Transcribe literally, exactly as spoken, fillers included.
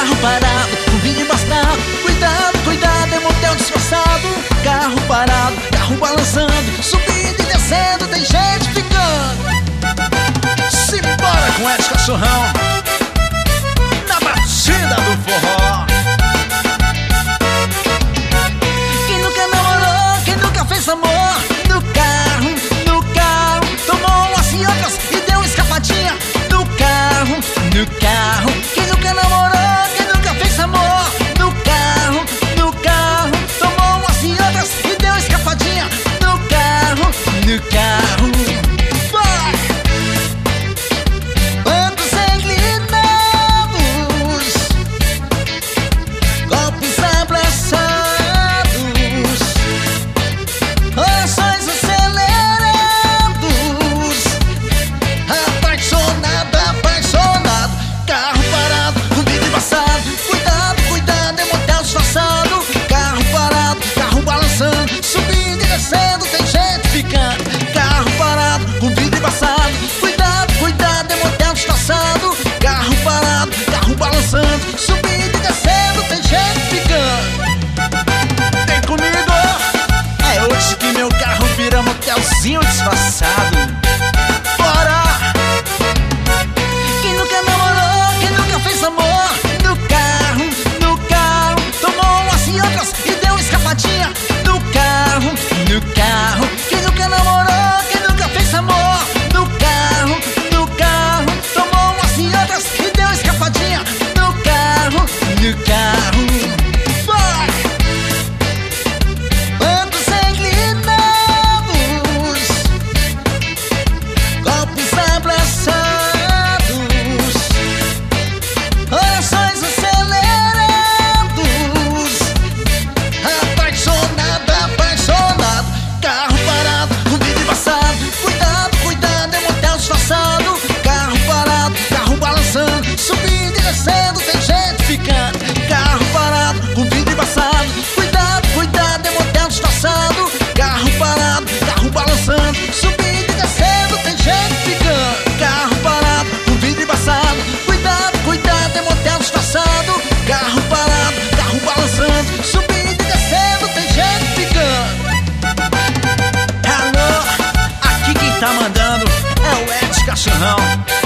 Carro parado, com vidro embaçado. Cuidado, cuidado, é motel disfarçado. Carro parado, carro balançando, subindo e descendo, tem gente ficando. Simbora com Edson Cachorrão na batida do forró. Quem nunca namorou, quem nunca fez amor no carro, no carro, tomou umas e outras e deu uma escapadinha no carro, no carro. Quem nunca namorou, quem nunca fez amor no carro, no carro, tomou umas e outras e deu uma escapadinha no carro, no carro. Subindo e descendo, tem gente ficando. Vem comigo. É hoje que meu carro vira motelzinho disfarçado. Bora! Quem nunca namorou, quem nunca fez amor no carro, no carro, tomou umas e outras e deu uma escapadinha no carro, no carro. Quem nunca namorou, quem nunca fez amor no carro, no carro, tomou umas e outras e deu uma escapadinha no carro, vai! Bancos inclinados, golpes abraçados, corações acelerados, apaixonado, apaixonado. Carro parado, com vidro embaçado. Cuidado, cuidado, é motel disfarçado. Carro parado, carro balançando, subindo e descendo, tem gente ficando. Carro parado, com vidro embaçado. Cuidado, cuidado, é motel disfarçado. Carro parado, carro balançando, subindo e descendo, tem gente ficando. Carro parado, com vidro embaçado. Cuidado, cuidado, é motel disfarçado. Carro parado, carro balançando, subindo e descendo, tem gente ficando. Alô, aqui quem tá mandando é o Edson Cachorrão.